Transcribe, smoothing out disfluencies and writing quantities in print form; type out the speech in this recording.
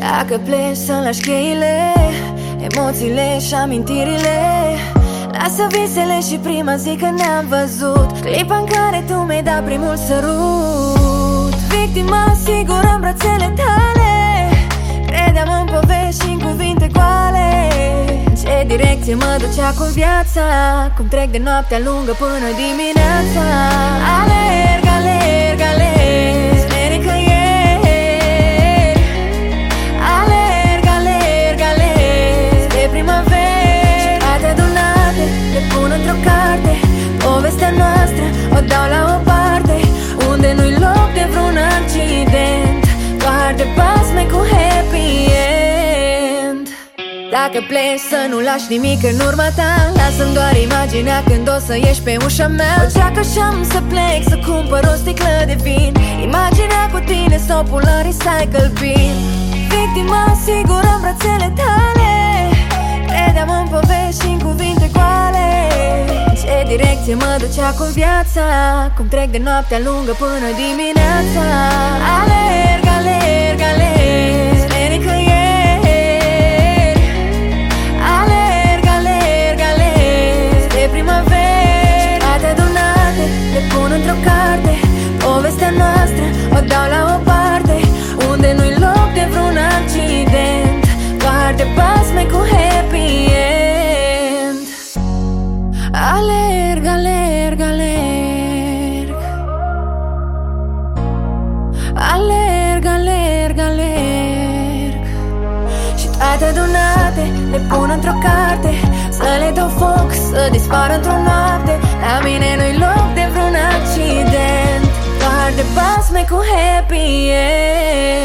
Dacă pleci să-mi lași cheile, emoțiile și amintirile, lasă visele și prima zi când ne-am văzut, clipa în care tu mi-ai dat primul sărut. Victima sigură în brațele tale, credeam în povești și în cuvinte goale. În ce direcție mă ducea cu viața, cum trec de noaptea lungă până dimineața. Alerg, alerg, alerg spre nicăieri. Alerg, alerg, alerg spre primăveri. Toate adunate le pun într-o carte, povestea noastră o dau la o parte, unde nu-i loc de vreun accident, doar de basme cu happy end. Dacă pleci să nu lași nimic în urma ta, lasă-mi doar imaginea când o să ieși pe ușa mea. O ceacă și-am să plec, să cumpăr o sticlă de vin, imaginea cu tine să o pun la recycle bin. Victima sigură în brațele tale, credeam în povești și în cuvinte goale. În ce direcție mă ducea cu viața, cum trec de noaptea lungă până dimineața. Alerg, alerg, alerg spre nicăieri. Alerg, alerg, alerg spre primăveri. Toate adunate le pun într-o carte, povestea noastră o dau la o parte, unde nu-i loc de vreun accident, doar de basme cu happy end. Alerg, alerg, alerg. Alerg, alerg, alerg. Și toate adunate le pun într-o carte, să le dau foc, să dispară într-o noapte. La mine nu-i loc de vreun accident, doar de basme cu happy end.